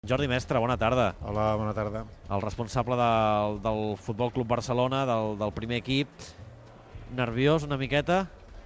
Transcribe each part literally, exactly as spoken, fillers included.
Jordi Mestre, bona tarda. Hola, bona tarda. El responsable del, del Futbol Club Barcelona, del, del primer equip. Nerviós una miqueta?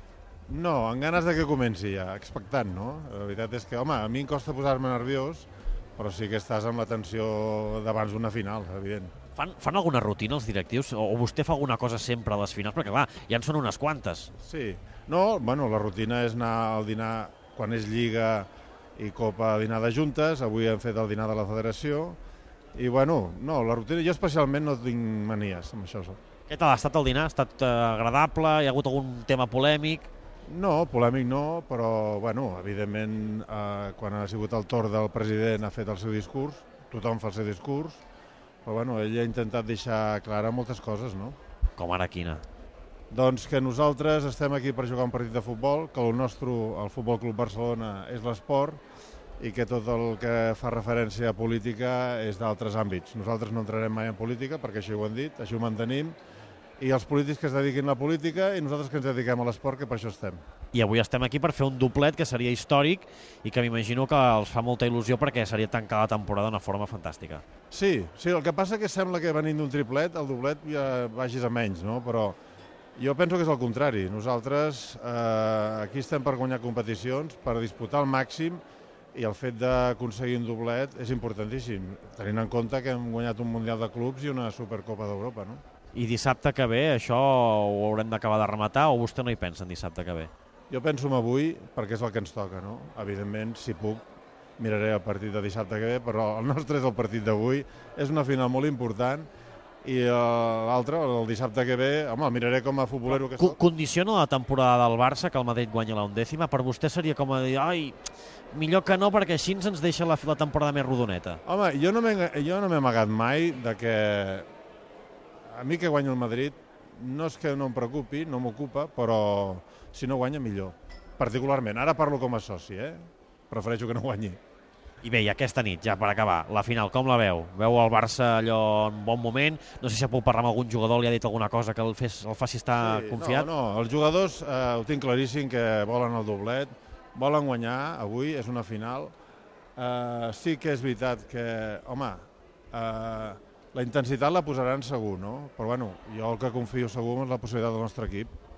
No, amb ganes de que comenci ja, expectant, no? La veritat és que, home, a mi em costa posar-me nerviós, però sí que estàs amb la tensió d'abans d'una final, evident. Fan, fan alguna rutina els directius? O, o vostè fa alguna cosa sempre a les finals? Perquè, clar, ja en són unes quantes. Sí. No, bueno, la rutina és anar al dinar quan és Lliga i Copa a dinar de juntes. Avui hem fet el dinar de la Federació. I, bueno, no, la rutina... Jo especialment no tinc manies amb això. Què tal ha estat el dinar? Ha estat eh, agradable? Hi ha hagut algun tema polèmic? No, polèmic no, però, bueno, evidentment, eh, quan ha sigut el torn del president ha fet el seu discurs, tothom fa el seu discurs, però, bueno, ell ha intentat deixar clara moltes coses, no? Com ara quina? Doncs que nosaltres estem aquí per jugar un partit de futbol, que el nostre, el Futbol Club Barcelona, és l'esport, i que tot el que fa referència a política és d'altres àmbits. Nosaltres no entrarem mai en política, perquè així ho hem dit, així ho mantenim, i els polítics que es dediquin a la política i nosaltres que ens dediquem a l'esport, que per això estem. I avui estem aquí per fer un doblet que seria històric i que m'imagino que els fa molta il·lusió perquè seria tancar la temporada d'una forma fantàstica. Sí, sí, el que passa que sembla que venint d'un triplet, el doblet ja vagis a menys, no? Però jo penso que és el contrari. Nosaltres eh, aquí estem per guanyar competicions, per disputar al màxim, i el fet d'aconseguir un doblet és importantíssim, tenint en compte que hem guanyat un Mundial de Clubs i una Supercopa d'Europa, no? I dissabte que ve això ho haurem d'acabar de rematar o vostè no hi pensa en dissabte que ve? Jo penso en avui perquè és el que ens toca, no? Evidentment, si puc, miraré el partit de dissabte que ve, però el nostre és el partit d'avui. És una final molt important i l'altre, el dissabte que ve, home, el miraré com a futbolero que soc. Condiciona la temporada del Barça que el Madrid guanya la undècima? Per vostè seria com a dir, ai, millor que no perquè així ens deixa la, la temporada més rodoneta. Home, jo no m'he amagat mai de que a mi que guanyi el Madrid no és que no em preocupi, no m'ocupa, però si no guanya millor, particularment. Ara parlo com a soci, eh? Prefereixo que no guanyi. I bé, i aquesta nit, ja per acabar, la final, com la veu? Veu el Barça allò en bon moment? No sé si puc parlar amb algun jugador, li ha dit alguna cosa que el, fes, el faci estar sí, confiat? No, no, els jugadors eh, ho tinc claríssim que volen el doblet, volen guanyar, avui és una final. Eh, sí que és veritat que, home, eh, la intensitat la posaran segur, no? Però bueno, jo el que confio segur és la possibilitat del nostre equip.